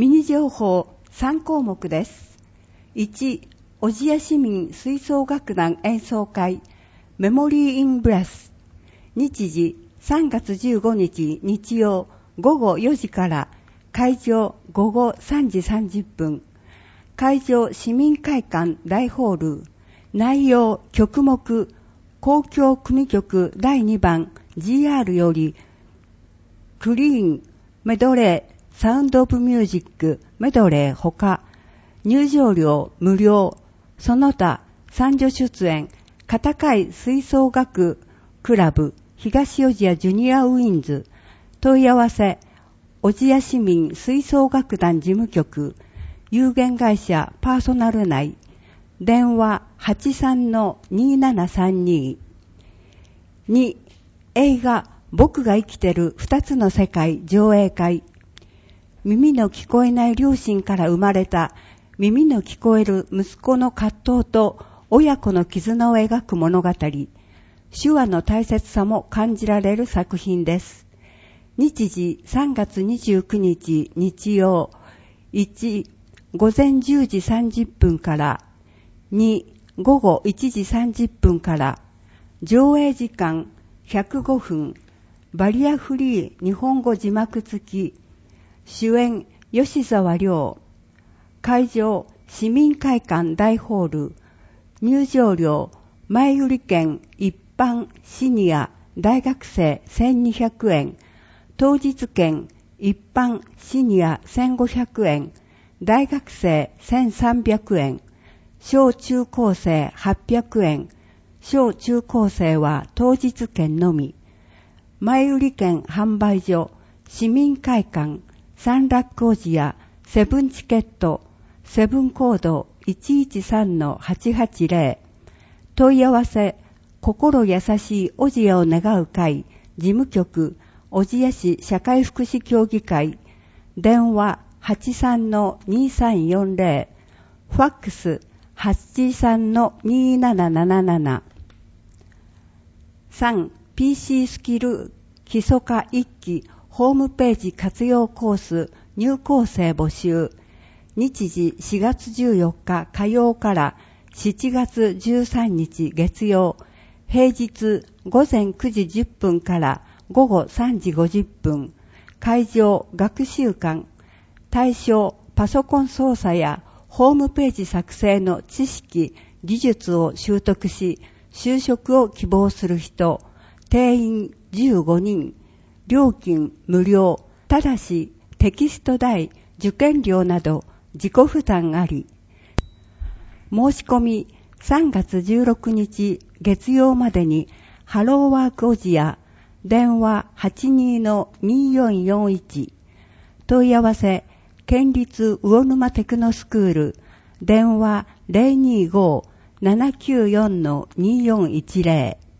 ミニ情報3項目です。1、小千谷市民吹奏楽団演奏会メモリーインブラス。日時3月15日日曜午後4時から会場午後3時30分。会場市民会館大ホール。内容曲目交響組曲第2番 GR よりクリーンメドレーサウンドオブミュージックメドレーほか入場料無料。その他三女出演片貝吹奏楽クラブ東小千谷ジュニアウィンズ。問い合わせ小千谷市民吹奏楽団事務局有限会社パーソナル内。電話 83-2732。2、映画僕が生きてる二つの世界上映会。耳の聞こえない両親から生まれた耳の聞こえる息子の葛藤と親子の絆を描く物語。手話の大切さも感じられる作品です。日時3月29日日曜。1、午前10時30分から。2、午後1時30分から。上映時間105分。バリアフリー日本語字幕付き。主演吉沢亮。会場市民会館大ホール。入場料前売り券一般シニア大学生1200円。当日券一般シニア1500円。大学生1300円。小中高生800円。小中高生は当日券のみ。前売り券販売所市民会館三楽小千谷セブンチケットセブンコード 113-880。問い合わせ心優しい小千谷を願う会事務局小千谷市社会福祉協議会。電話 83-2340。ファックス 83-2777。3、PC スキル基礎科1期ホームページ活用コース入校生募集。日時4月14日火曜から7月13日月曜。平日午前9時10分から午後3時50分。会場学習館。対象パソコン操作やホームページ作成の知識技術を習得し就職を希望する人。定員15人。料金無料。ただしテキスト代受験料など自己負担あり。申し込み3月16日月曜までにハローワーク小千谷。電話 82-2441。問い合わせ県立魚沼テクノスクール。電話 025-794-2410。